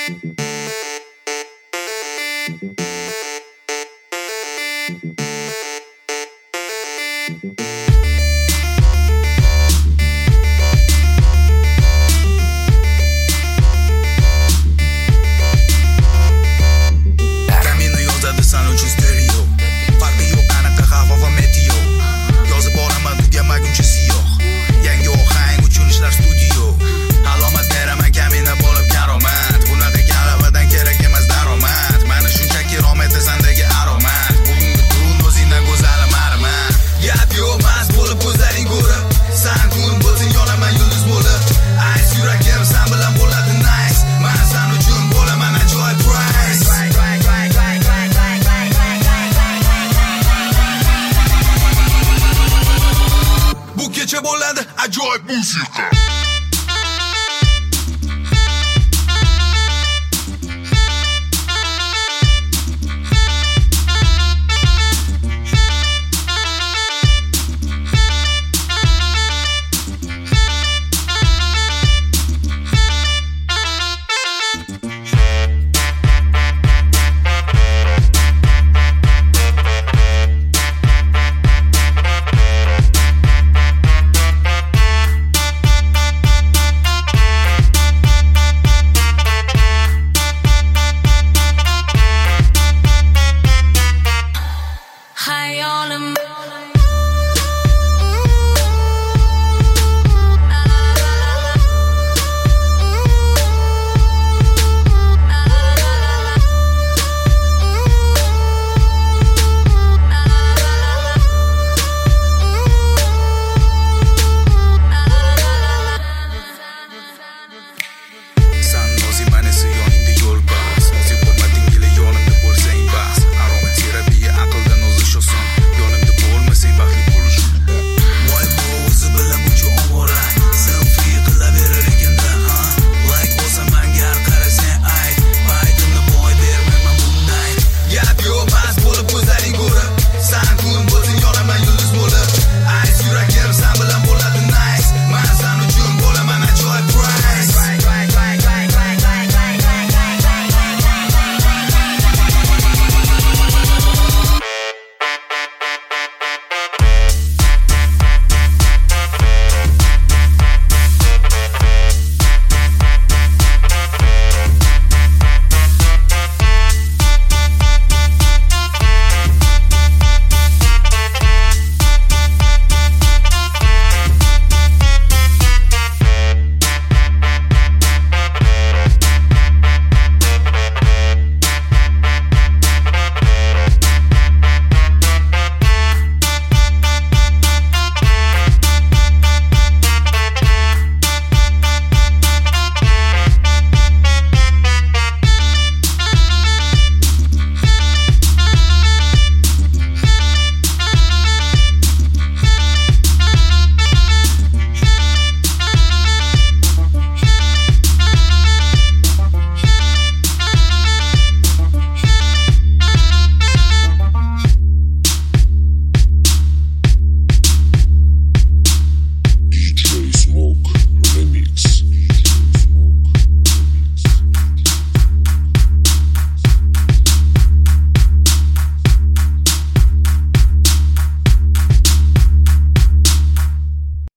Kamina yozadi san uchun stereo. Farqi yo'q aniq havo va meteo. Yozib boraman tugamaguncha siyoh. Yangi ohang uchun ishlar studio. Alomat beraman kamina bo'lib karomat. Bunaqa kalavadan kerak emas daromad. Mani shunchaki romet sandagi aromat. Bugungi kun o'zingdan go'zalim arman. Gap yo'q mas bo'lib ko'zlaring ko'rib. San kun bo'lsang yonaman yulduz bo'lib. Ice yuragim san bilan bo'ladi nice. Men san uchun bo'laman ajoyib price. Bu kecha bo'ladi ajoyib musiqa.